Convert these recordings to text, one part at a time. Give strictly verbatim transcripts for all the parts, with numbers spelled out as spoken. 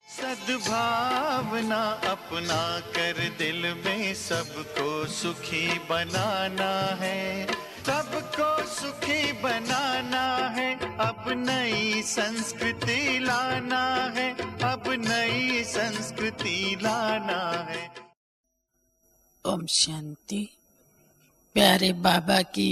सद्भावना अपना कर दिल में सबको सुखी बनाना है, सबको सुखी बनाना है। अब नई संस्कृति लाना है, अब नई संस्कृति लाना है। ओम शांति। प्यारे बाबा की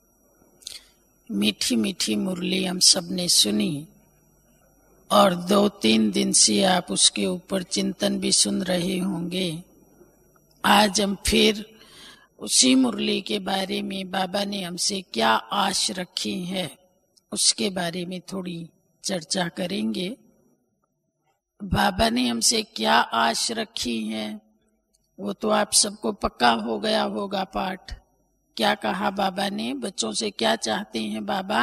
मीठी मीठी मुरली हम सब ने सुनी और दो तीन दिन से आप उसके ऊपर चिंतन भी सुन रहे होंगे। आज हम फिर उसी मुरली के बारे में बाबा ने हमसे क्या आश रखी है उसके बारे में थोड़ी चर्चा करेंगे। बाबा ने हमसे क्या आश रखी है वो तो आप सबको पक्का हो गया होगा पाठ। क्या कहा बाबा ने? बच्चों से क्या चाहते हैं बाबा?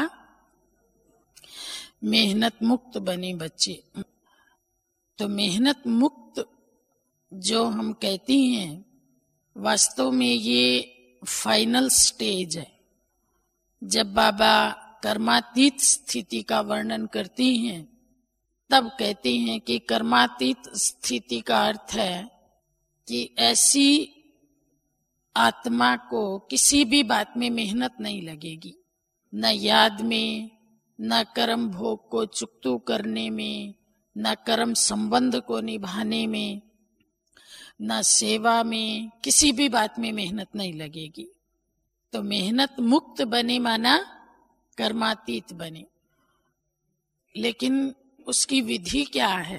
मेहनत मुक्त बने बच्चे। तो मेहनत मुक्त जो हम कहती हैं वास्तव में ये फाइनल स्टेज है। जब बाबा कर्मातीत स्थिति का वर्णन करती हैं तब कहती हैं कि कर्मातीत स्थिति का अर्थ है कि ऐसी आत्मा को किसी भी बात में मेहनत नहीं लगेगी, न याद में, न कर्म भोग को चुकतू करने में, न कर्म संबंध को निभाने में, न सेवा में, किसी भी बात में मेहनत नहीं लगेगी। तो मेहनत मुक्त बने माना कर्मातीत बने। लेकिन उसकी विधि क्या है?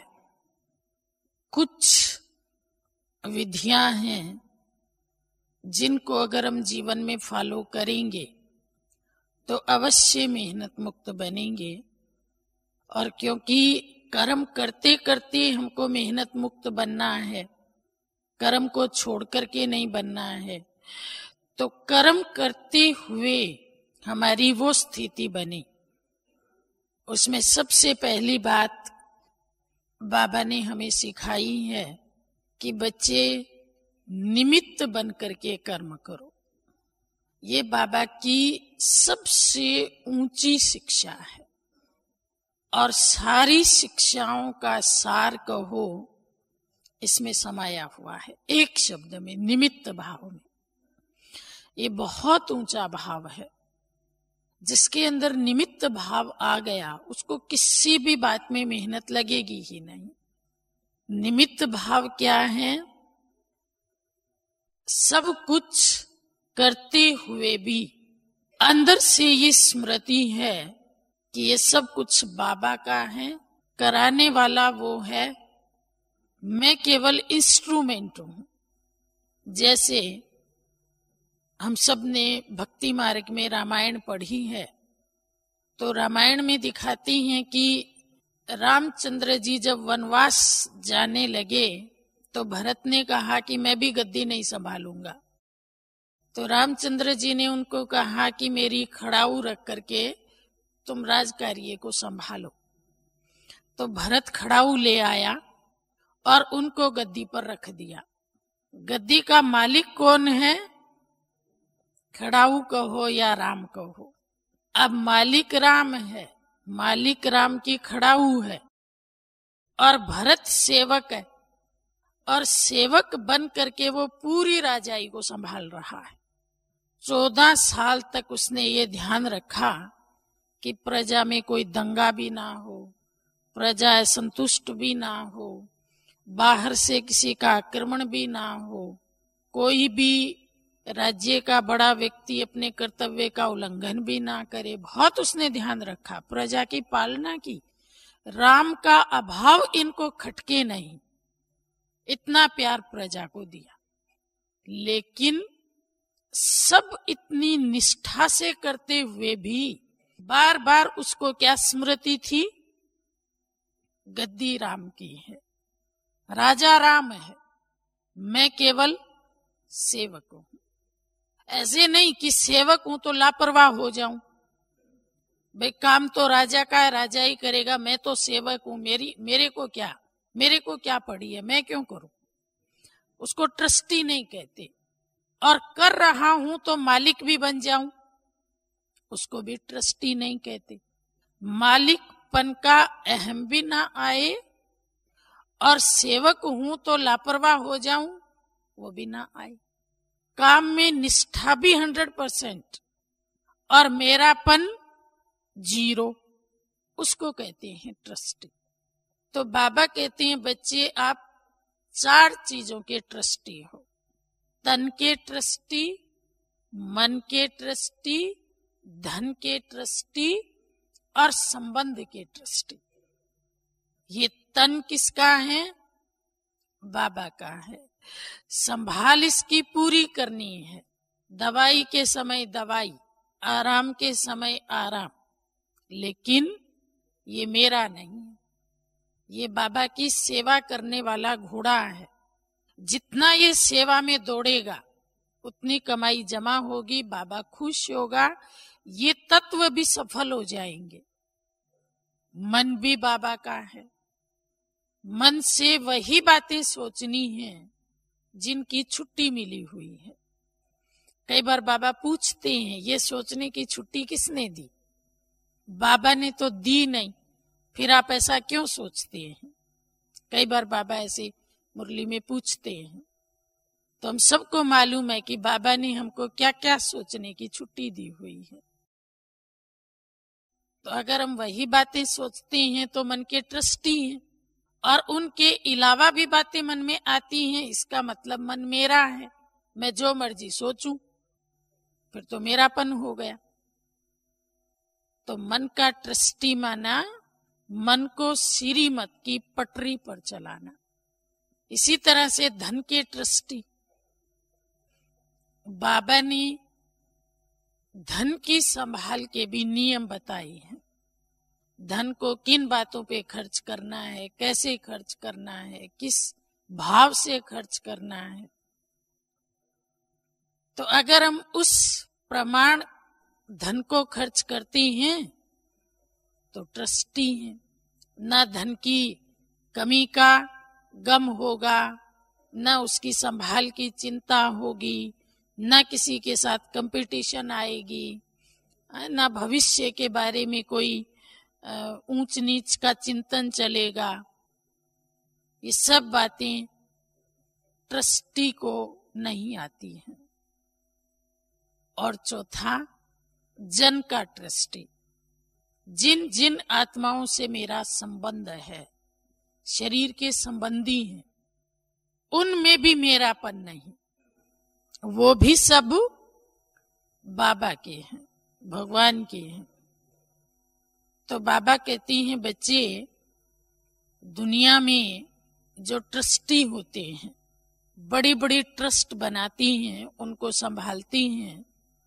कुछ विधियां हैं जिनको अगर हम जीवन में फॉलो करेंगे तो अवश्य मेहनत मुक्त बनेंगे। और क्योंकि कर्म करते करते हमको मेहनत मुक्त बनना है, कर्म को छोड़ करके नहीं बनना है, तो कर्म करते हुए हमारी वो स्थिति बने। उसमें सबसे पहली बात बाबा ने हमें सिखाई है कि बच्चे निमित्त बन करके कर्म करो। ये बाबा की सबसे ऊंची शिक्षा है और सारी शिक्षाओं का सार कहो इसमें समाया हुआ है एक शब्द में, निमित्त भाव में। ये बहुत ऊंचा भाव है। जिसके अंदर निमित्त भाव आ गया उसको किसी भी बात में मेहनत लगेगी ही नहीं। निमित्त भाव क्या है? सब कुछ करते हुए भी अंदर से ये स्मृति है कि ये सब कुछ बाबा का है, कराने वाला वो है, मैं केवल इंस्ट्रूमेंट हूं। जैसे हम सब ने भक्ति मार्ग में रामायण पढ़ी है तो रामायण में दिखाती हैं कि रामचंद्र जी जब वनवास जाने लगे तो भरत ने कहा कि मैं भी गद्दी नहीं संभालूंगा। तो रामचंद्र जी ने उनको कहा कि मेरी खड़ाऊ रख करके तुम राजकार्य को संभालो। तो भरत खड़ाऊ ले आया और उनको गद्दी पर रख दिया। गद्दी का मालिक कौन है? खड़ाऊ कहो या राम कहो। अब मालिक राम है, मालिक राम की खड़ाऊ है और भरत सेवक है और सेवक बन करके वो पूरी राजाई को संभाल रहा है। चौदह साल तक उसने ये ध्यान रखा कि प्रजा में कोई दंगा भी ना हो, प्रजा असंतुष्ट भी ना हो, बाहर से किसी का आक्रमण भी ना हो, कोई भी राज्य का बड़ा व्यक्ति अपने कर्तव्य का उल्लंघन भी ना करे। बहुत उसने ध्यान रखा, प्रजा की पालना की। राम का अभाव इनको खटके नहीं, इतना प्यार प्रजा को दिया। लेकिन सब इतनी निष्ठा से करते हुए भी बार बार उसको क्या स्मृति थी? गद्दी राम की है, राजा राम है, मैं केवल सेवक हूं। ऐसे नहीं कि सेवक हूं तो लापरवाह हो जाऊं, भाई काम तो राजा का है, राजा ही करेगा, मैं तो सेवक हूं, मेरी मेरे को क्या मेरे को क्या पड़ी है, मैं क्यों करूं। उसको ट्रस्टी नहीं कहते। और कर रहा हूं तो मालिक भी बन जाऊं, उसको भी ट्रस्टी नहीं कहते। मालिकपन का अहम भी ना आए और सेवक हूं तो लापरवाह हो जाऊं, वो भी ना आए। काम में निष्ठा भी हंड्रेड परसेंट और मेरापन जीरो, उसको कहते हैं ट्रस्टी। तो बाबा कहते हैं बच्चे आप चार चीजों के ट्रस्टी हो, तन के ट्रस्टी, मन के ट्रस्टी, धन के ट्रस्टी और संबंध के ट्रस्टी। ये तन किसका है? बाबा का है। संभाल इसकी पूरी करनी है, दवाई के समय दवाई, आराम के समय आराम, लेकिन ये मेरा नहीं, ये बाबा की सेवा करने वाला घोड़ा है। जितना ये सेवा में दौड़ेगा उतनी कमाई जमा होगी, बाबा खुश होगा, ये तत्व भी सफल हो जाएंगे। मन भी बाबा का है, मन से वही बातें सोचनी है जिनकी छुट्टी मिली हुई है। कई बार बाबा पूछते हैं ये सोचने की छुट्टी किसने दी? बाबा ने तो दी नहीं, फिर आप ऐसा क्यों सोचते हैं? कई बार बाबा ऐसे मुरली में पूछते हैं। तो हम सबको मालूम है कि बाबा ने हमको क्या क्या सोचने की छुट्टी दी हुई है। तो अगर हम वही बातें सोचते हैं तो मन के ट्रस्टी हैं, और उनके अलावा भी बातें मन में आती हैं, इसका मतलब मन मेरा है। मैं जो मर्जी सोचूं फिर तो मेरापन हो गया। तो मन का ट्रस्टी माना मन को श्रीमत की पटरी पर चलाना। इसी तरह से धन के ट्रस्टी, बाबा ने धन की संभाल के भी नियम बताए हैं। धन को किन बातों पे खर्च करना है, कैसे खर्च करना है, किस भाव से खर्च करना है। तो अगर हम उस प्रमाण धन को खर्च करते हैं तो ट्रस्टी हैं। ना धन की कमी का गम होगा, ना उसकी संभाल की चिंता होगी, ना किसी के साथ कंपटीशन आएगी, ना भविष्य के बारे में कोई ऊंच नीच का चिंतन चलेगा। ये सब बातें ट्रस्टी को नहीं आती हैं। और चौथा, जन का ट्रस्टी, जिन जिन आत्माओं से मेरा संबंध है, शरीर के संबंधी हैं, उनमें भी मेरापन नहीं, वो भी सब बाबा के हैं, भगवान के हैं। तो बाबा कहती हैं बच्चे दुनिया में जो ट्रस्टी होते हैं, बड़ी बड़ी ट्रस्ट बनाती हैं, उनको संभालती हैं,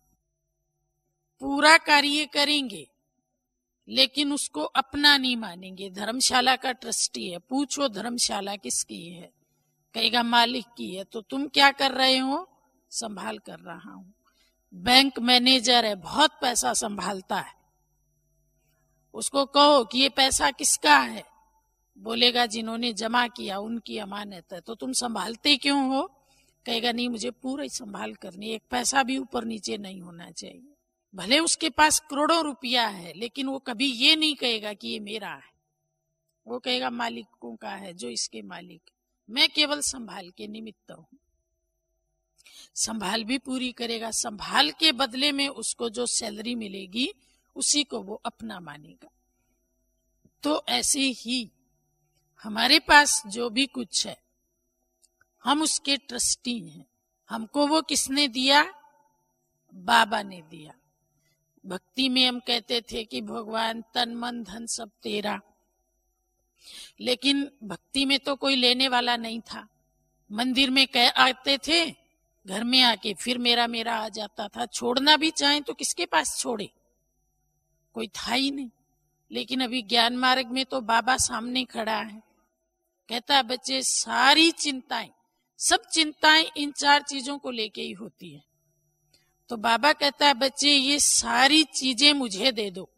पूरा कार्य करेंगे लेकिन उसको अपना नहीं मानेंगे। धर्मशाला का ट्रस्टी है, पूछो धर्मशाला किसकी है, कहेगा मालिक की है। तो तुम क्या कर रहे हो? संभाल कर रहा हूं। बैंक मैनेजर है, बहुत पैसा संभालता है, उसको कहो कि ये पैसा किसका है, बोलेगा जिन्होंने जमा किया उनकी अमानत है। तो तुम संभालते क्यों हो? कहेगा नहीं मुझे पूरा ही संभाल करनी, एक पैसा भी ऊपर नीचे नहीं होना चाहिए। भले उसके पास करोड़ों रुपया है लेकिन वो कभी ये नहीं कहेगा कि ये मेरा है, वो कहेगा मालिकों का है जो इसके मालिक, मैं केवल संभाल के निमित्त हूं। संभाल भी पूरी करेगा, संभाल के बदले में उसको जो सैलरी मिलेगी उसी को वो अपना मानेगा। तो ऐसे ही हमारे पास जो भी कुछ है हम उसके ट्रस्टी हैं। हमको वो किसने दिया? बाबा ने दिया। भक्ति में हम कहते थे कि भगवान तन मन धन सब तेरा, लेकिन भक्ति में तो कोई लेने वाला नहीं था। मंदिर में कह आते थे, घर में आके फिर मेरा मेरा आ जाता था। छोड़ना भी चाहे तो किसके पास छोड़े, कोई था ही नहीं। लेकिन अभी ज्ञान मार्ग में तो बाबा सामने खड़ा है, कहता है बच्चे सारी चिंताएं, सब चिंताएं इन चार चीजों को लेके ही होती है। तो बाबा कहता है बच्चे ये सारी चीजें मुझे दे दो,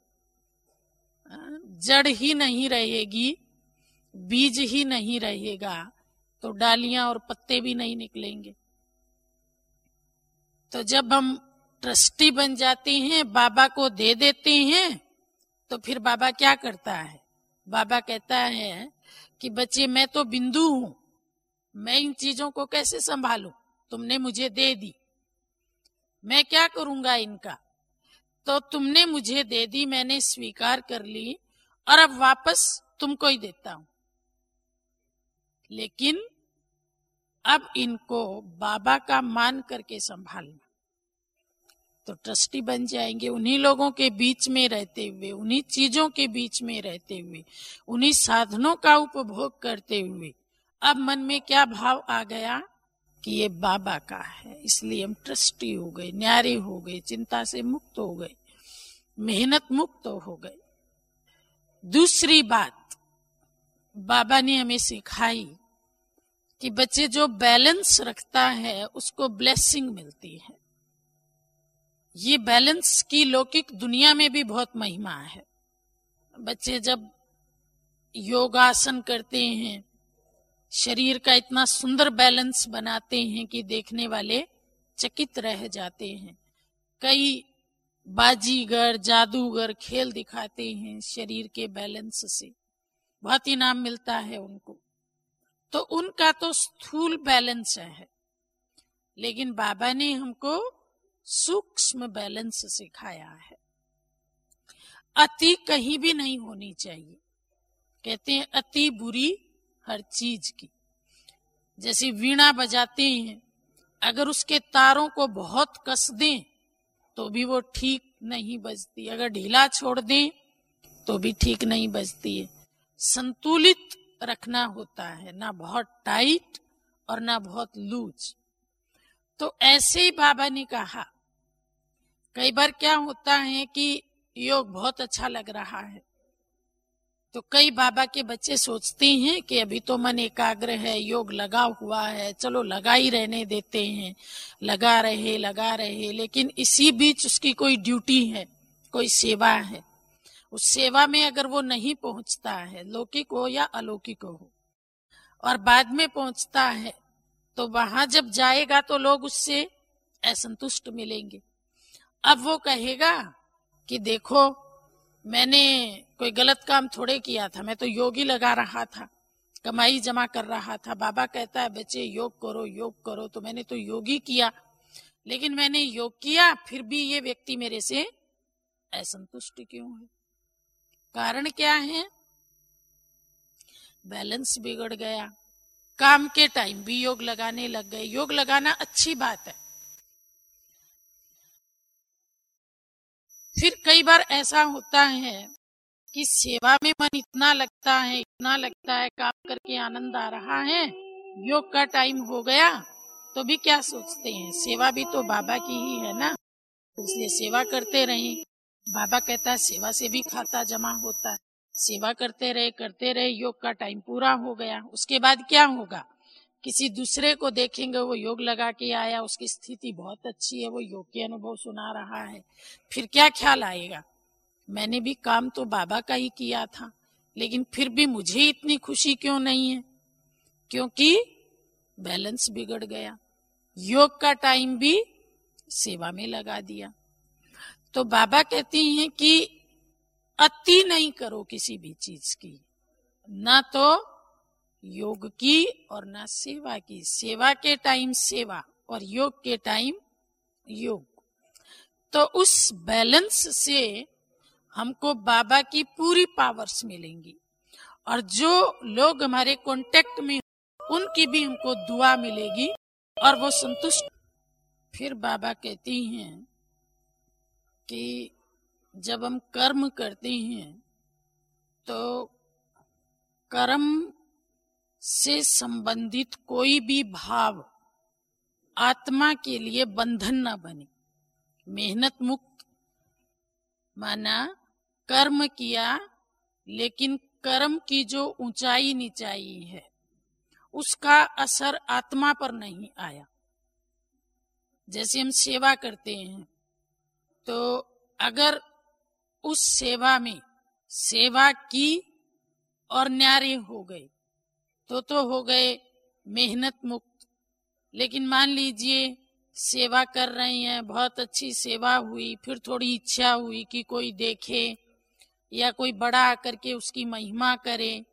जड़ ही नहीं रहेगी, बीज ही नहीं रहेगा तो डालियां और पत्ते भी नहीं निकलेंगे। तो जब हम ट्रस्टी बन जाते हैं, बाबा को दे देते हैं, तो फिर बाबा क्या करता है? बाबा कहता है कि बच्चे मैं तो बिंदु हूं, मैं इन चीजों को कैसे संभालूं, तुमने मुझे दे दी, मैं क्या करूंगा इनका। तो तुमने मुझे दे दी, मैंने स्वीकार कर ली और अब वापस तुमको ही देता हूं, लेकिन अब इनको बाबा का मान करके संभालना। तो ट्रस्टी बन जाएंगे, उन्हीं लोगों के बीच में रहते हुए, उन्हीं चीजों के बीच में रहते हुए, उन्हीं साधनों का उपभोग करते हुए अब मन में क्या भाव आ गया कि ये बाबा का है, इसलिए हम ट्रस्टी हो गए, न्यारे हो गए, चिंता से मुक्त हो गए, मेहनत मुक्त हो गए। दूसरी बात बाबा ने हमें सिखाई कि बच्चे जो बैलेंस रखता है उसको ब्लेसिंग मिलती है। ये बैलेंस की लौकिक दुनिया में भी बहुत महिमा है। बच्चे जब योगासन करते हैं, शरीर का इतना सुंदर बैलेंस बनाते हैं कि देखने वाले चकित रह जाते हैं। कई बाजीगर, जादूगर खेल दिखाते हैं शरीर के बैलेंस से, बहुत इनाम मिलता है उनको। तो उनका तो स्थूल बैलेंस है, लेकिन बाबा ने हमको सूक्ष्म बैलेंस सिखाया है। अति कहीं भी नहीं होनी चाहिए। कहते हैं अति बुरी हर चीज की। जैसे वीणा बजाते हैं, अगर उसके तारों को बहुत कस दें तो भी वो ठीक नहीं बजती, अगर ढीला छोड़ दें तो भी ठीक नहीं बजती है। संतुलित रखना होता है, ना बहुत टाइट और ना बहुत लूज। तो ऐसे ही बाबा ने कहा, कई बार क्या होता है कि योग बहुत अच्छा लग रहा है, तो कई बाबा के बच्चे सोचते हैं कि अभी तो मन एकाग्र है, योग लगा हुआ है, चलो लगा ही रहने देते हैं, लगा रहे लगा रहे लेकिन इसी बीच उसकी कोई ड्यूटी है, कोई सेवा है। उस सेवा में अगर वो नहीं पहुंचता है, लौकिक हो या अलौकिक हो, और बाद में पहुंचता है, तो वहां जब जाएगा तो लोग उससे असंतुष्ट मिलेंगे। अब वो कहेगा कि देखो मैंने कोई गलत काम थोड़े किया था, मैं तो योग ही लगा रहा था, कमाई जमा कर रहा था। बाबा कहता है बच्चे योग करो योग करो, तो मैंने तो योग ही किया, लेकिन मैंने योग किया फिर भी ये व्यक्ति मेरे से असंतुष्ट क्यों है? कारण क्या है? बैलेंस बिगड़ गया। काम के टाइम भी योग लगाने लग गए। योग लगाना अच्छी बात है। फिर कई बार ऐसा होता है कि सेवा में मन इतना लगता है इतना लगता है, काम करके आनंद आ रहा है, योग का टाइम हो गया तो भी क्या सोचते हैं, सेवा भी तो बाबा की ही है ना, इसलिए सेवा करते रहें। बाबा कहता है सेवा से भी खाता जमा होता है। सेवा करते रहे करते रहे, योग का टाइम पूरा हो गया, उसके बाद क्या होगा? किसी दूसरे को देखेंगे वो योग लगा के आया, उसकी स्थिति बहुत अच्छी है, वो योग के अनुभव सुना रहा है, फिर क्या ख्याल आएगा, मैंने भी काम तो बाबा का ही किया था, लेकिन फिर भी मुझे इतनी खुशी क्यों नहीं है? क्योंकि बैलेंस बिगड़ गया। योग का टाइम भी सेवा में लगा दिया। तो बाबा कहती हैं कि अति नहीं करो किसी भी चीज की, ना तो योग की और ना सेवा की। सेवा के टाइम सेवा और योग के टाइम योग। तो उस बैलेंस से हमको बाबा की पूरी पावर्स मिलेंगी, और जो लोग हमारे कांटेक्ट में उनकी भी हमको दुआ मिलेगी और वो संतुष्ट। फिर बाबा कहती हैं कि जब हम कर्म करते हैं तो कर्म से संबंधित कोई भी भाव आत्मा के लिए बंधन न बने। मेहनत मुक्त माना कर्म किया, लेकिन कर्म की जो ऊंचाई नीचाई है उसका असर आत्मा पर नहीं आया। जैसे हम सेवा करते हैं तो अगर उस सेवा में सेवा की और न्यारे हो गए तो तो हो गए मेहनत मुक्त। लेकिन मान लीजिए सेवा कर रहे हैं, बहुत अच्छी सेवा हुई, फिर थोड़ी इच्छा हुई कि कोई देखे या कोई बड़ा आकर के उसकी महिमा करे,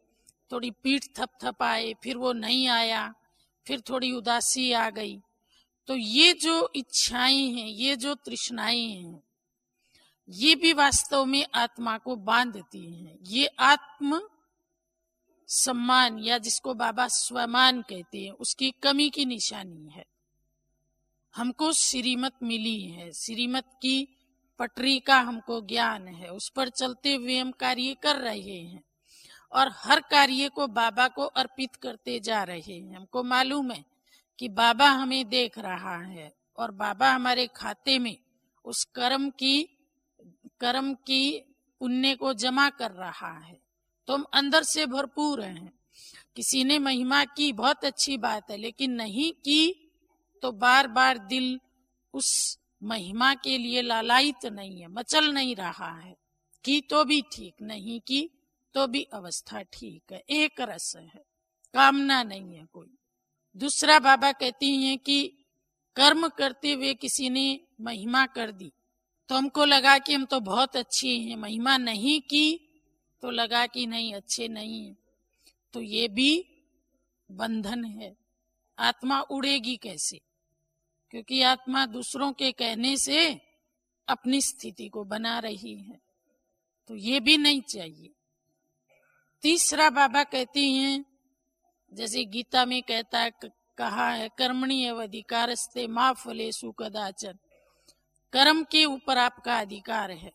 थोड़ी पीठ थपथपाए, फिर वो नहीं आया, फिर थोड़ी उदासी आ गई। तो ये जो इच्छाएं हैं, ये जो तृष्णाएं हैं, ये भी वास्तव में आत्मा को बांधती हैं। ये आत्म सम्मान या जिसको बाबा स्वमान कहते हैं, उसकी कमी की निशानी है। हमको श्रीमत मिली है, श्रीमत की पटरी का हमको ज्ञान है, उस पर चलते हुए हम कार्य कर रहे हैं और हर कार्य को बाबा को अर्पित करते जा रहे हैं। हमको मालूम है कि बाबा हमें देख रहा है और बाबा हमारे खाते में उस कर्म की कर्म की पुण्य को जमा कर रहा है। तो हम अंदर से भरपूर हैं। किसी ने महिमा की, बहुत अच्छी बात है, लेकिन नहीं की तो बार बार दिल उस महिमा के लिए लालायित नहीं है, मचल नहीं रहा है। की तो भी ठीक, नहीं की तो भी अवस्था ठीक है, एक रस है, कामना नहीं है कोई। दूसरा बाबा कहती हैं कि कर्म करते हुए किसी ने महिमा कर दी तो हमको लगा कि हम तो बहुत अच्छे हैं, महिमा नहीं की तो लगा कि नहीं, अच्छे नहीं है। तो ये भी बंधन है। आत्मा उड़ेगी कैसे? क्योंकि आत्मा दूसरों के कहने से अपनी स्थिति को बना रही है, तो ये भी नहीं चाहिए। तीसरा बाबा कहती हैं, जैसे गीता में कहता है, कहा है, कर्मणि एव अधिकारस्ते मा फलेषु कदाचन। कर्म के ऊपर आपका अधिकार है,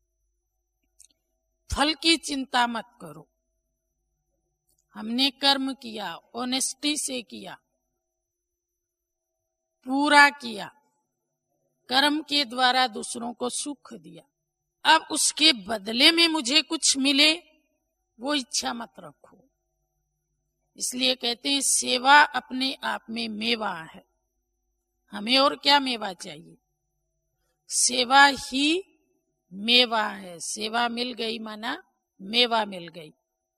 फल की चिंता मत करो। हमने कर्म किया, ऑनेस्टी से किया, पूरा किया, कर्म के द्वारा दूसरों को सुख दिया, अब उसके बदले में मुझे कुछ मिले वो इच्छा मत रखो। इसलिए कहते हैं सेवा अपने आप में मेवा है। हमें और क्या मेवा चाहिए? सेवा ही मेवा है। सेवा मिल गई माना मेवा मिल गई।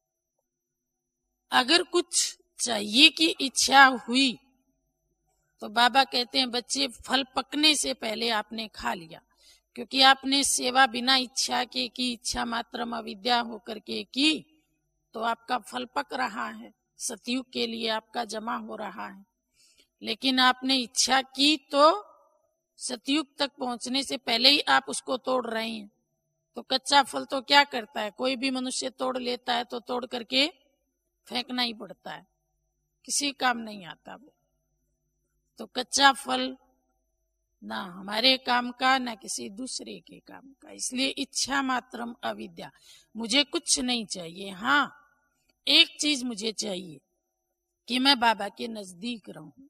अगर कुछ चाहिए की इच्छा हुई तो बाबा कहते हैं बच्चे, फल पकने से पहले आपने खा लिया, क्योंकि आपने सेवा बिना इच्छा के की, इच्छा मात्रम अविद्या होकर के की, तो आपका फल पक रहा है, सतयुग के लिए आपका जमा हो रहा है। लेकिन आपने इच्छा की तो सतयुग तक पहुंचने से पहले ही आप उसको तोड़ रहे हैं। तो कच्चा फल तो क्या करता है, कोई भी मनुष्य तोड़ लेता है तो तोड़ करके फेंकना ही पड़ता है, किसी काम नहीं आता वो। तो कच्चा फल ना हमारे काम का, ना किसी दूसरे के काम का। इसलिए इच्छा मात्रम अविद्या। मुझे कुछ नहीं चाहिए, हाँ एक चीज मुझे चाहिए कि मैं बाबा के नजदीक रहूं,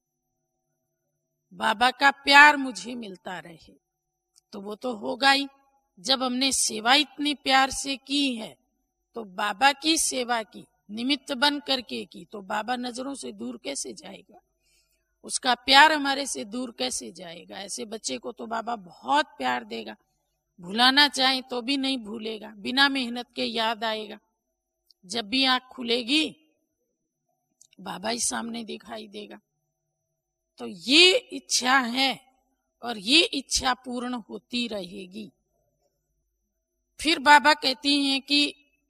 बाबा का प्यार मुझे मिलता रहे। तो वो तो होगा ही। जब हमने सेवा इतनी प्यार से की है तो बाबा की सेवा की, निमित्त बन करके की, तो बाबा नजरों से दूर कैसे जाएगा? उसका प्यार हमारे से दूर कैसे जाएगा? ऐसे बच्चे को तो बाबा बहुत प्यार देगा, भुलाना चाहे तो भी नहीं भूलेगा, बिना मेहनत के याद आएगा। जब भी आंख खुलेगी बाबा ही सामने दिखाई देगा। तो ये इच्छा है और ये इच्छा पूर्ण होती रहेगी। फिर बाबा कहती हैं कि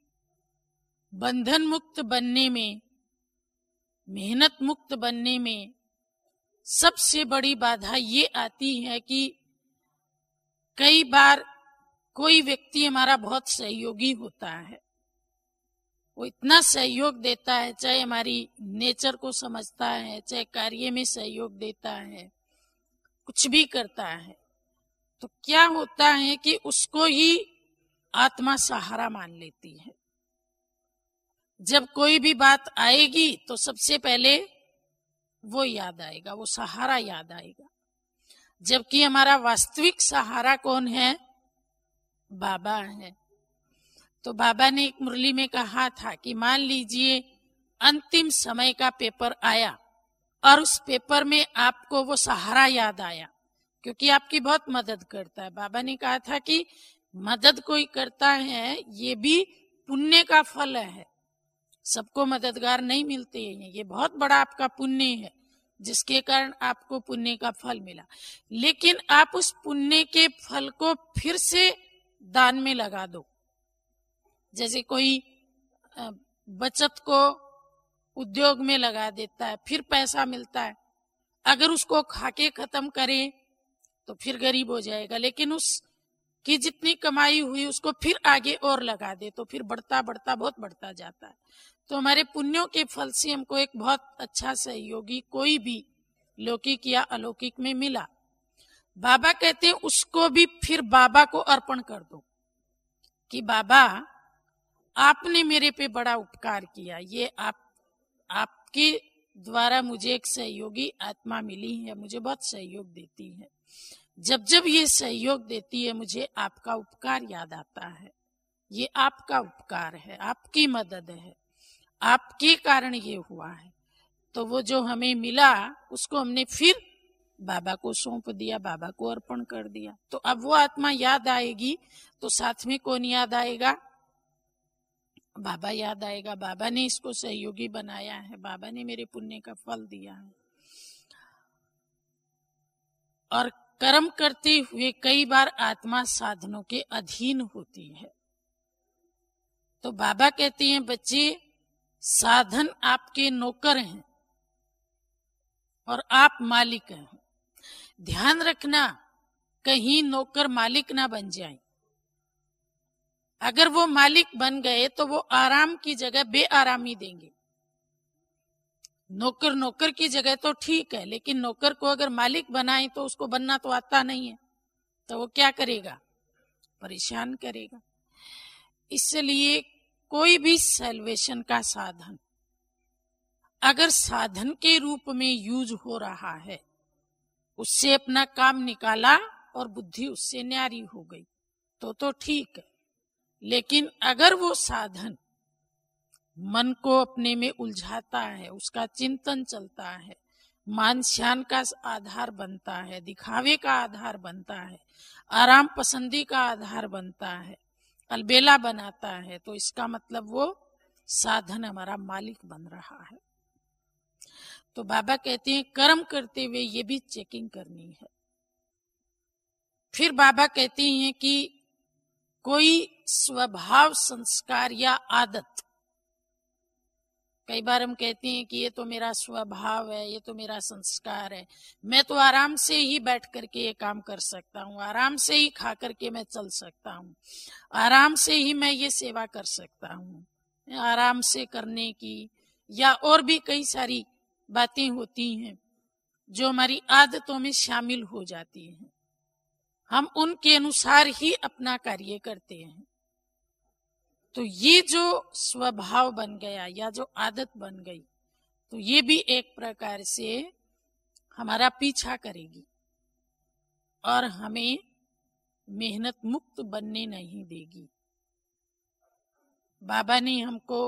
बंधन मुक्त बनने में, मेहनत मुक्त बनने में सबसे बड़ी बाधा ये आती है कि कई बार कोई व्यक्ति हमारा बहुत सहयोगी होता है, वो इतना सहयोग देता है, चाहे हमारी नेचर को समझता है, चाहे कार्य में सहयोग देता है, कुछ भी करता है, तो क्या होता है कि उसको ही आत्मा सहारा मान लेती है। जब कोई भी बात आएगी तो सबसे पहले वो याद आएगा, वो सहारा याद आएगा। जबकि हमारा वास्तविक सहारा कौन है? बाबा है। तो बाबा ने एक मुरली में कहा था कि मान लीजिए अंतिम समय का पेपर आया और उस पेपर में आपको वो सहारा याद आया, क्योंकि आपकी बहुत मदद करता है। बाबा ने कहा था कि मदद कोई करता है ये भी पुण्य का फल है, सबको मददगार नहीं मिलते हैं, ये बहुत बड़ा आपका पुण्य है जिसके कारण आपको पुण्य का फल मिला। लेकिन आप उस पुण्य के फल को फिर से दान में लगा दो। जैसे कोई बचत को उद्योग में लगा देता है, फिर पैसा मिलता है, अगर उसको खाके खत्म करे तो फिर गरीब हो जाएगा, लेकिन उसकी जितनी कमाई हुई उसको फिर आगे और लगा दे तो फिर बढ़ता बढ़ता बहुत बढ़ता जाता है। तो हमारे पुण्यों के फल से हमको एक बहुत अच्छा सहयोगी कोई भी लौकिक या अलौकिक में मिला। बाबा कहते हैं उसको भी फिर बाबा को अर्पण कर दो कि बाबा आपने मेरे पे बड़ा उपकार किया, ये आप आपके द्वारा मुझे एक सहयोगी आत्मा मिली है, मुझे बहुत सहयोग देती है। जब जब ये सहयोग देती है मुझे आपका उपकार याद आता है, ये आपका उपकार है, आपकी मदद है, आपके कारण ये हुआ है। तो वो जो हमें मिला उसको हमने फिर बाबा को सौंप दिया, बाबा को अर्पण कर दिया। तो अब वो आत्मा याद आएगी तो साथ में कौन याद आएगा? बाबा याद आएगा। बाबा ने इसको सहयोगी बनाया है, बाबा ने मेरे पुण्य का फल दिया है। और कर्म करते हुए कई बार आत्मा साधनों के अधीन होती है। तो बाबा कहते हैं बच्चे साधन आपके नौकर हैं और आप मालिक हैं। ध्यान रखना कहीं नौकर मालिक ना बन जाए। अगर वो मालिक बन गए तो वो आराम की जगह बेआरामी देंगे। नौकर नौकर की जगह तो ठीक है, लेकिन नौकर को अगर मालिक बनाए तो उसको बनना तो आता नहीं है, तो वो क्या करेगा? परेशान करेगा। इसलिए कोई भी सैल्वेशन का साधन अगर साधन के रूप में यूज हो रहा है, उससे अपना काम निकाला और बुद्धि उससे न्यारी हो गई तो तो ठीक है। लेकिन अगर वो साधन मन को अपने में उलझाता है, उसका चिंतन चलता है, मान शान का आधार बनता है, दिखावे का आधार बनता है, आराम पसंदी का आधार बनता है, अलबेला बनाता है, तो इसका मतलब वो साधन हमारा मालिक बन रहा है। तो बाबा कहते हैं कर्म करते हुए ये भी चेकिंग करनी है। फिर बाबा कहते हैं कि कोई स्वभाव संस्कार या आदत, कई बार हम कहते हैं कि ये तो मेरा स्वभाव है, ये तो मेरा संस्कार है, मैं तो आराम से ही बैठ करके ये काम कर सकता हूँ, आराम से ही खा करके मैं चल सकता हूँ, आराम से ही मैं ये सेवा कर सकता हूँ, आराम से करने की या और भी कई सारी बातें होती हैं जो हमारी आदतों में शामिल हो जाती हैं। हम उनके अनुसार ही अपना कार्य करते हैं। तो ये जो स्वभाव बन गया या जो आदत बन गई, तो ये भी एक प्रकार से हमारा पीछा करेगी और हमें मेहनत मुक्त बनने नहीं देगी। बाबा ने हमको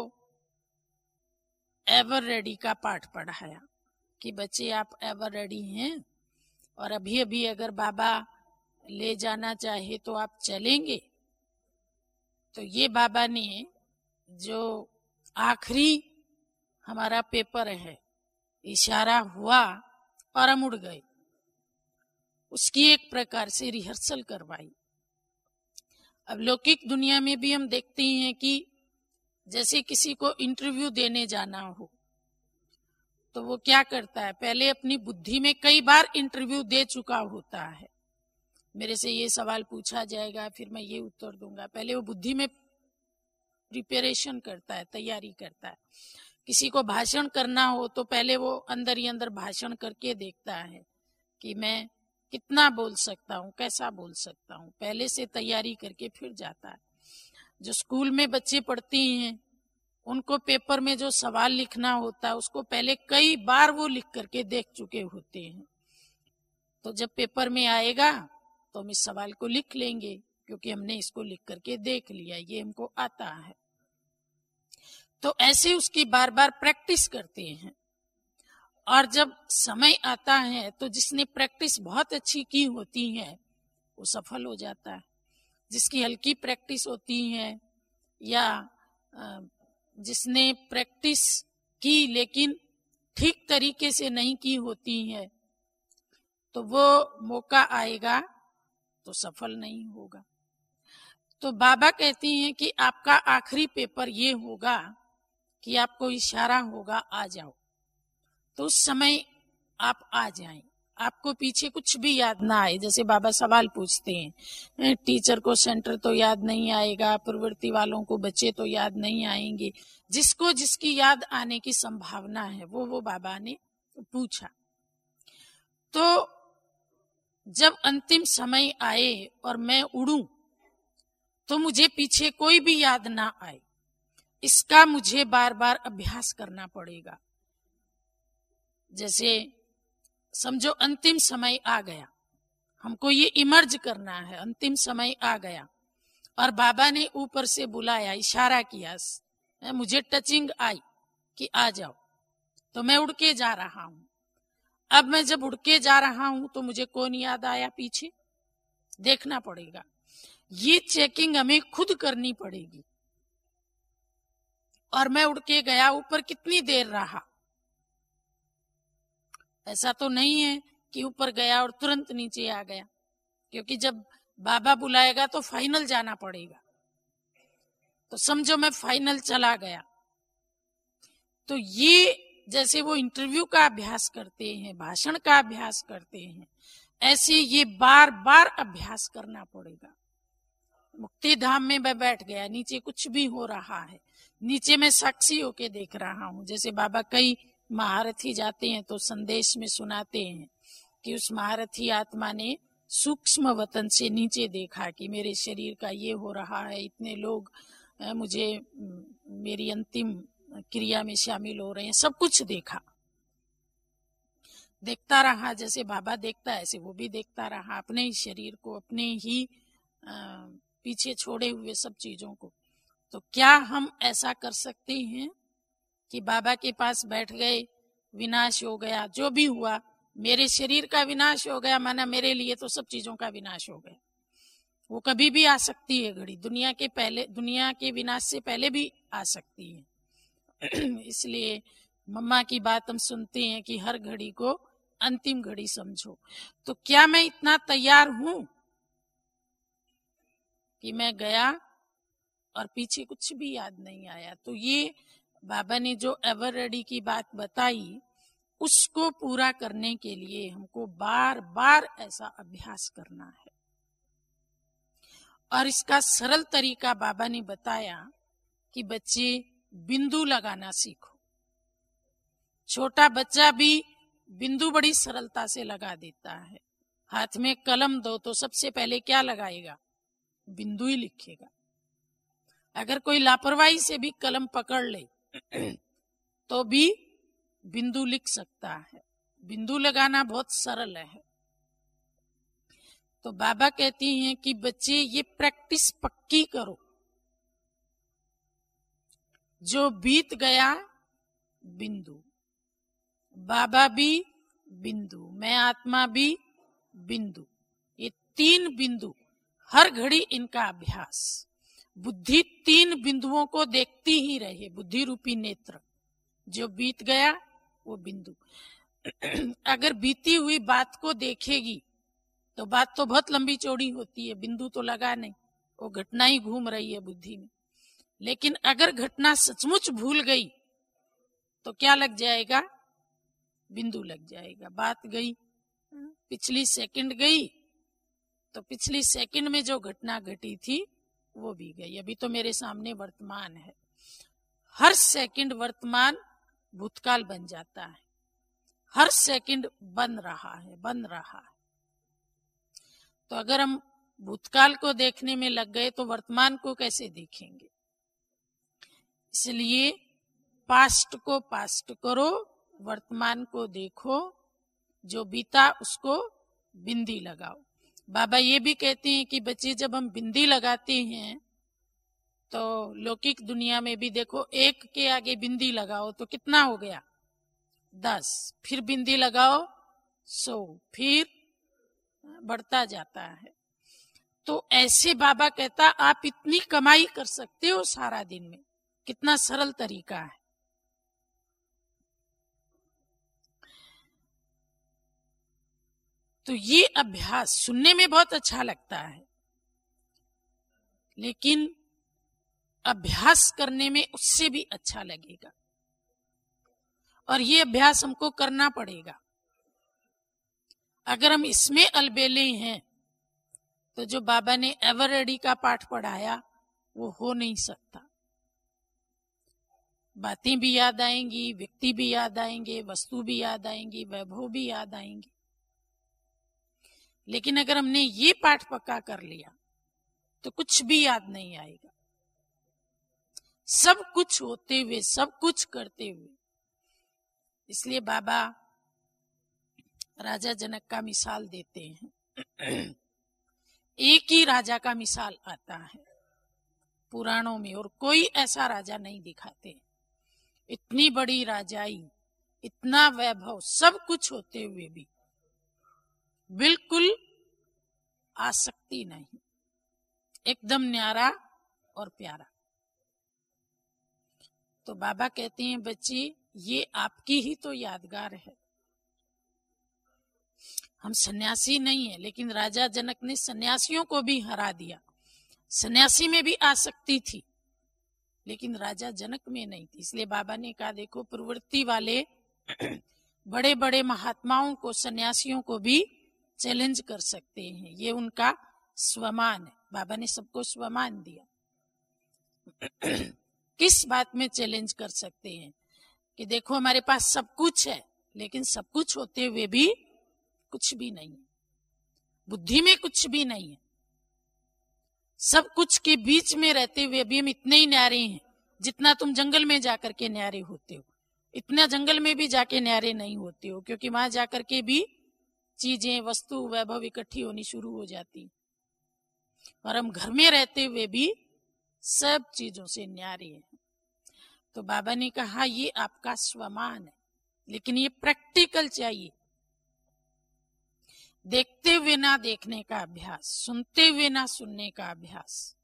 एवर रेडी का पाठ पढ़ाया कि बच्चे आप एवर रेडी हैं और अभी अभी अगर बाबा ले जाना चाहे तो आप चलेंगे। तो ये बाबा ने जो आखिरी हमारा पेपर है, इशारा हुआ और हम उड़ गए, उसकी एक प्रकार से रिहर्सल करवाई। अब लौकिक दुनिया में भी हम देखते हैं कि जैसे किसी को इंटरव्यू देने जाना हो तो वो क्या करता है, पहले अपनी बुद्धि में कई बार इंटरव्यू दे चुका होता है, मेरे से ये सवाल पूछा जाएगा फिर मैं ये उत्तर दूंगा, पहले वो बुद्धि में प्रिपरेशन करता है, तैयारी करता है। किसी को भाषण करना हो तो पहले वो अंदर ही अंदर भाषण करके देखता है कि मैं कितना बोल सकता हूँ, कैसा बोल सकता हूँ, पहले से तैयारी करके फिर जाता है। जो स्कूल में बच्चे पढ़ते हैं उनको पेपर में जो सवाल लिखना होता है उसको पहले कई बार वो लिख करके देख चुके होते हैं। तो जब पेपर में आएगा तो हम इस सवाल को लिख लेंगे क्योंकि हमने इसको लिख करके देख लिया, ये हमको आता है। तो ऐसे उसकी बार बार प्रैक्टिस करते हैं और जब समय आता है तो जिसने प्रैक्टिस बहुत अच्छी की होती है वो सफल हो जाता है। जिसकी हल्की प्रैक्टिस होती है या जिसने प्रैक्टिस की लेकिन ठीक तरीके से नहीं की होती है तो वो मौका आएगा तो सफल नहीं होगा। तो बाबा कहती हैं कि आपका आखिरी पेपर ये होगा कि आपको इशारा होगा आ जाओ, तो उस समय आप आ जाएं। आपको पीछे कुछ भी याद ना आए। जैसे बाबा सवाल पूछते हैं, टीचर को सेंटर तो याद नहीं आएगा, प्रवृत्ति वालों को बच्चे तो याद नहीं आएंगे। जिसको जिसकी याद आने की संभावना है वो वो बाबा ने पूछा। तो जब अंतिम समय आए और मैं उड़ूं तो मुझे पीछे कोई भी याद ना आए, इसका मुझे बार बार अभ्यास करना पड़ेगा। जैसे समझो अंतिम समय आ गया, हमको ये इमर्ज करना है, अंतिम समय आ गया और बाबा ने ऊपर से बुलाया, इशारा किया, मुझे टचिंग आई कि आ जाओ, तो मैं उड़ के जा रहा हूं। अब मैं जब उड़ के जा रहा हूं तो मुझे कौन याद आया पीछे, देखना पड़ेगा। ये चेकिंग हमें खुद करनी पड़ेगी। और मैं उड़ के गया, ऊपर कितनी देर रहा, ऐसा तो नहीं है कि ऊपर गया और तुरंत नीचे आ गया, क्योंकि जब बाबा बुलाएगा तो फाइनल जाना पड़ेगा। तो समझो मैं फाइनल चला गया, तो ये जैसे वो इंटरव्यू का अभ्यास करते हैं, भाषण का अभ्यास करते हैं, ऐसे ये बार बार अभ्यास करना पड़ेगा। मुक्ति धाम में मैं बैठ गया, नीचे कुछ भी हो रहा है, नीचे मैं साक्षी होके देख रहा हूं। जैसे बाबा कई महारथी जाते हैं तो संदेश में सुनाते हैं कि उस महारथी आत्मा ने सूक्ष्म वतन से नीचे देखा कि मेरे शरीर का ये हो रहा है, इतने लोग मुझे मेरी अंतिम क्रिया में शामिल हो रहे हैं, सब कुछ देखा, देखता रहा। जैसे बाबा देखता है ऐसे वो भी देखता रहा, अपने ही शरीर को, अपने ही पीछे छोड़े हुए सब चीजों को। तो क्या हम ऐसा कर सकते हैं कि बाबा के पास बैठ गए, विनाश हो गया, जो भी हुआ, मेरे शरीर का विनाश हो गया, माना मेरे लिए तो सब चीजों का विनाश हो गया। वो कभी भी आ सकती है घड़ी, दुनिया के पहले, दुनिया के विनाश से पहले भी आ सकती है। इसलिए मम्मा की बात हम सुनते हैं कि हर घड़ी को अंतिम घड़ी समझो। तो क्या मैं इतना तैयार हूं कि मैं गया और पीछे कुछ भी याद नहीं आया? तो ये बाबा ने जो एवर रेडी की बात बताई, उसको पूरा करने के लिए हमको बार बार ऐसा अभ्यास करना है। और इसका सरल तरीका बाबा ने बताया कि बच्चे बिंदु लगाना सीखो। छोटा बच्चा भी बिंदु बड़ी सरलता से लगा देता है। हाथ में कलम दो तो सबसे पहले क्या लगाएगा? बिंदु ही लिखेगा। अगर कोई लापरवाही से भी कलम पकड़ ले तो भी बिंदु लिख सकता है। बिंदु लगाना बहुत सरल है। तो बाबा कहती हैं कि बच्चे ये प्रैक्टिस पक्की करो। जो बीत गया बिंदु, बाबा भी बिंदु, मैं आत्मा भी बिंदु, ये तीन बिंदु, हर घड़ी इनका अभ्यास। बुद्धि तीन बिंदुओं को देखती ही रहे, बुद्धि रूपी नेत्र। जो बीत गया वो बिंदु। अगर बीती हुई बात को देखेगी तो बात तो बहुत लंबी चौड़ी होती है, बिंदु तो लगा नहीं, वो घटना ही घूम रही है बुद्धि में। लेकिन अगर घटना सचमुच भूल गई तो क्या लग जाएगा? बिंदु लग जाएगा। बात गई, पिछली सेकंड गई तो पिछली सेकंड में जो घटना घटी थी वो भी गई। अभी तो मेरे सामने वर्तमान है, हर सेकंड वर्तमान भूतकाल बन जाता है, हर सेकंड बन रहा है बन रहा है। तो अगर हम भूतकाल को देखने में लग गए तो वर्तमान को कैसे देखेंगे? इसलिए पास्ट को पास्ट करो, वर्तमान को देखो, जो बीता उसको बिंदी लगाओ। बाबा ये भी कहते हैं कि बच्चे जब हम बिंदी लगाते हैं तो लौकिक दुनिया में भी देखो, एक के आगे बिंदी लगाओ तो कितना हो गया? दस, फिर बिंदी लगाओ सौ, फिर बढ़ता जाता है। तो ऐसे बाबा कहता आप इतनी कमाई कर सकते हो सारा दिन में। कितना सरल तरीका है। तो ये अभ्यास सुनने में बहुत अच्छा लगता है, लेकिन अभ्यास करने में उससे भी अच्छा लगेगा, और ये अभ्यास हमको करना पड़ेगा। अगर हम इसमें अलबेले हैं तो जो बाबा ने एवर रेडी का पाठ पढ़ाया वो हो नहीं सकता। बातें भी याद आएंगी, व्यक्ति भी याद आएंगे, वस्तु भी याद आएंगी, वैभव भी याद आएंगे, लेकिन अगर हमने ये पाठ पक्का कर लिया तो कुछ भी याद नहीं आएगा। सब कुछ होते हुए, सब कुछ करते हुए। इसलिए बाबा राजा जनक का मिसाल देते हैं। एक ही राजा का मिसाल आता है पुराणों में, और कोई ऐसा राजा नहीं दिखाते। इतनी बड़ी राजाई, इतना वैभव, सब कुछ होते हुए भी बिल्कुल आसक्ति नहीं, एकदम न्यारा और प्यारा। तो बाबा कहते हैं, बच्ची ये आपकी ही तो यादगार है। हम सन्यासी नहीं है, लेकिन राजा जनक ने सन्यासियों को भी हरा दिया। सन्यासी में भी आसक्ति थी, लेकिन राजा जनक में नहीं थी। इसलिए बाबा ने कहा, देखो प्रवृत्ति वाले बड़े बड़े महात्माओं को, सन्यासियों को भी चैलेंज कर सकते हैं, ये उनका स्वमान है। बाबा ने सबको स्वमान दिया। किस बात में चैलेंज कर सकते हैं कि देखो हमारे पास सब कुछ है, लेकिन सब कुछ होते हुए भी कुछ भी नहीं है, बुद्धि में कुछ भी नहीं है। सब कुछ के बीच में रहते हुए भी हम इतने ही न्यारे हैं जितना तुम जंगल में जाकर के न्यारे होते हो। इतना जंगल में भी जाके न्यारे नहीं होते हो, क्योंकि वहां जाकर के भी चीजें, वस्तु, वैभव इकट्ठी होनी शुरू हो जाती। और हम घर में रहते हुए भी सब चीजों से न्यारे हैं। तो बाबा ने कहा, ये आपका स्वमान है, लेकिन ये प्रैक्टिकल चाहिए। देखते हुए ना देखने का अभ्यास, सुनते हुए ना सुनने का अभ्यास।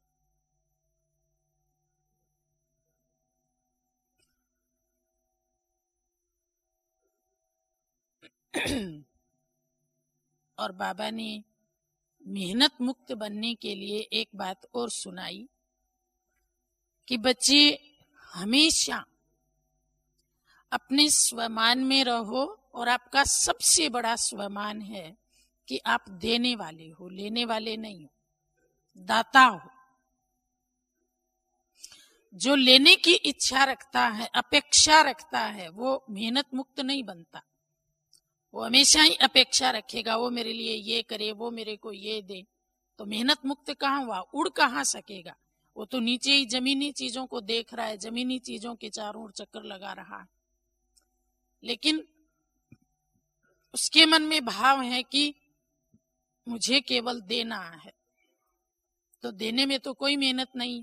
और बाबा ने मेहनत मुक्त बनने के लिए एक बात और सुनाई कि बच्चे हमेशा अपने स्वमान में रहो, और आपका सबसे बड़ा स्वमान है कि आप देने वाले हो, लेने वाले नहीं हो, दाता हो। जो लेने की इच्छा रखता है, अपेक्षा रखता है, वो मेहनत मुक्त नहीं बनता। वो हमेशा ही अपेक्षा रखेगा, वो मेरे लिए ये करे, वो मेरे को ये दे। तो मेहनत मुक्त कहाँ हुआ, उड़ कहाँ सकेगा। वो तो नीचे ही जमीनी चीजों को देख रहा है, जमीनी चीजों के चारों ओर चक्कर लगा रहा है। लेकिन उसके मन में भाव है कि मुझे केवल देना है, तो देने में तो कोई मेहनत नहीं।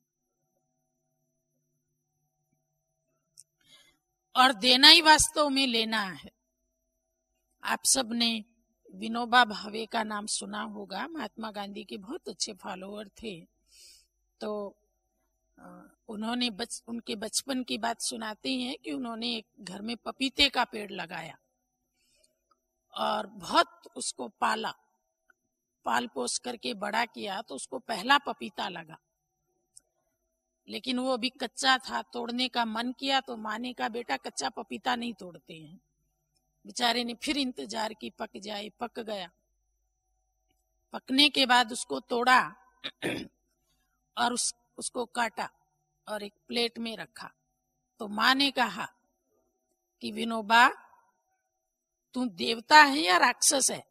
और देना ही वास्तव में लेना है। आप सब ने विनोबा भावे का नाम सुना होगा, महात्मा गांधी के बहुत अच्छे फॉलोअर थे। तो उन्होंने बच, उनके बचपन की बात सुनाते हैं कि उन्होंने एक घर में पपीते का पेड़ लगाया और बहुत उसको पाला, पाल पोस करके बड़ा किया। तो उसको पहला पपीता लगा, लेकिन वो अभी कच्चा था। तोड़ने का मन किया तो माँ ने कहा, बेटा कच्चा पपीता नहीं तोड़ते हैं। बेचारे ने फिर इंतजार की, पक जाए। पक गया। पकने के बाद उसको तोड़ा और उस, उसको काटा और एक प्लेट में रखा। तो माँ ने कहा कि विनोबा, तू देवता है या राक्षस है?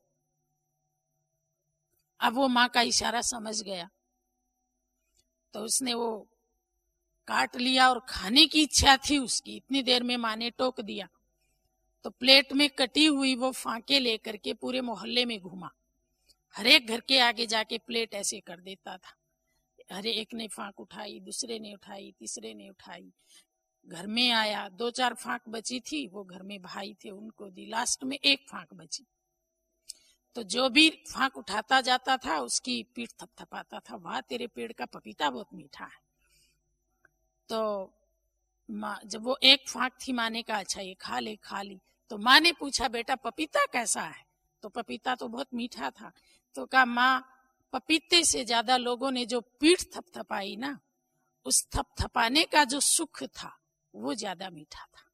अब वो माँ का इशारा समझ गया, तो उसने वो काट लिया और खाने की इच्छा थी उसकी। इतनी देर में माँ ने टोक दिया। तो प्लेट में कटी हुई वो फांके लेकर के पूरे मोहल्ले में घूमा। हर एक घर के आगे जाके प्लेट ऐसे कर देता था। हर एक ने फांक उठाई, दूसरे ने उठाई, तीसरे ने उठाई। घर में आया, दो चार फांक बची थी, वो घर में भाई थे उनको दी। लास्ट में एक फांक बची। तो जो भी फांक उठाता जाता था उसकी पीठ थपथपाता था, वाह तेरे पेड़ का पपीता बहुत मीठा है। तो माँ, जब वो एक फांक थी, माँ ने कहा अच्छा ये खा ले, खा ली। तो माँ ने पूछा, बेटा पपीता कैसा है? तो पपीता तो बहुत मीठा था। तो कहा, माँ पपीते से ज्यादा लोगों ने जो पीठ थपथपाई ना, उस थपथपाने का जो सुख था वो ज्यादा मीठा था।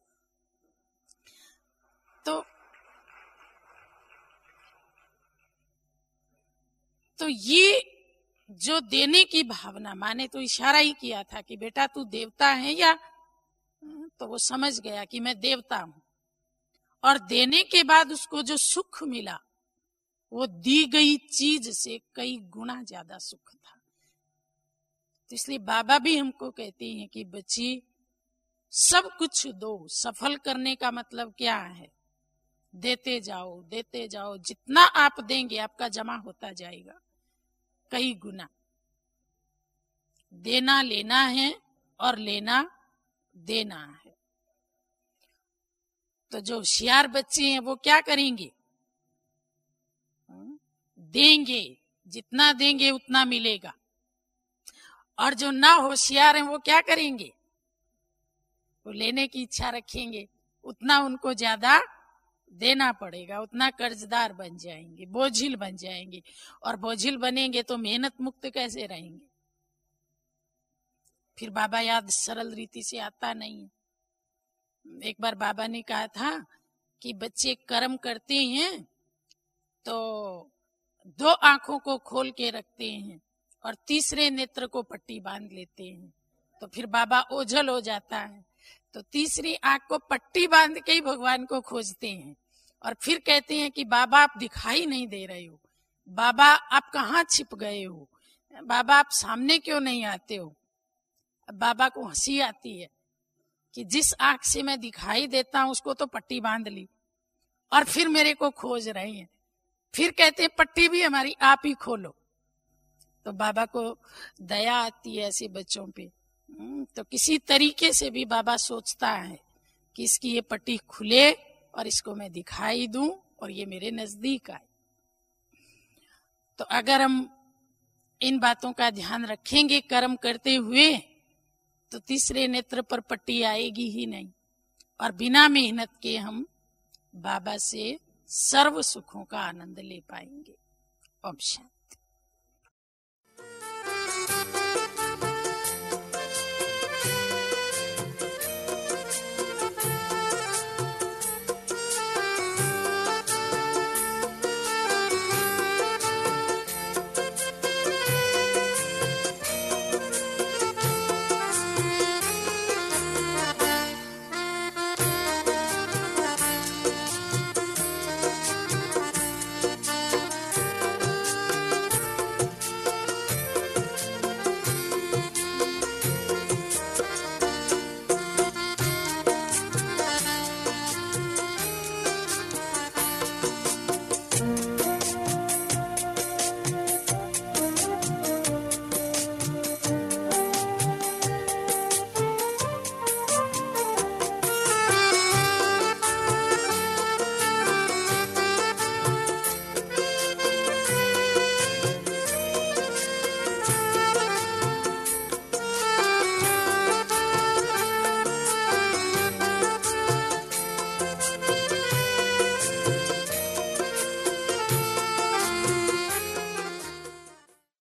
तो तो ये जो देने की भावना, माँ ने तो इशारा ही किया था कि बेटा तू देवता है या, तो वो समझ गया कि मैं देवता हूं। और देने के बाद उसको जो सुख मिला वो दी गई चीज से कई गुना ज्यादा सुख था। तो इसलिए बाबा भी हमको कहते हैं कि बच्ची सब कुछ दो। सफल करने का मतलब क्या है? देते जाओ, देते जाओ। जितना आप देंगे आपका जमा होता जाएगा कई गुना। देना लेना है और लेना देना है। तो जो होशियार बच्चे हैं वो क्या करेंगे? देंगे, जितना देंगे उतना मिलेगा। और जो ना होशियार हैं वो क्या करेंगे? वो लेने की इच्छा रखेंगे, उतना उनको ज्यादा देना पड़ेगा, उतना कर्जदार बन जाएंगे, बोझिल बन जाएंगे। और बोझिल बनेंगे तो मेहनत मुक्त कैसे रहेंगे? फिर बाबा याद सरल रीति से आता नहीं। एक बार बाबा ने कहा था कि बच्चे कर्म करते हैं तो दो आंखों को खोल के रखते हैं और तीसरे नेत्र को पट्टी बांध लेते हैं। तो फिर बाबा ओझल हो जाता है, तो तीसरी आंख को पट्टी बांध के ही भगवान को खोजते हैं। और फिर कहते हैं कि बाबा आप दिखाई नहीं दे रहे हो, बाबा आप कहाँ छिप गए हो, बाबा आप सामने क्यों नहीं आते हो। अब बाबा को हंसी आती है कि जिस आंख से मैं दिखाई देता हूं उसको तो पट्टी बांध ली और फिर मेरे को खोज रहे हैं। फिर कहते हैं पट्टी भी हमारी आप ही खोलो। तो बाबा को दया आती है ऐसे बच्चों पे। तो किसी तरीके से भी बाबा सोचता है कि इसकी ये पट्टी खुले और इसको मैं दिखाई दूं और ये मेरे नजदीक आए। तो अगर हम इन बातों का ध्यान रखेंगे कर्म करते हुए तो तीसरे नेत्र पर पट्टी आएगी ही नहीं और बिना मेहनत के हम बाबा से सर्व सुखों का आनंद ले पाएंगे। ओम शांति।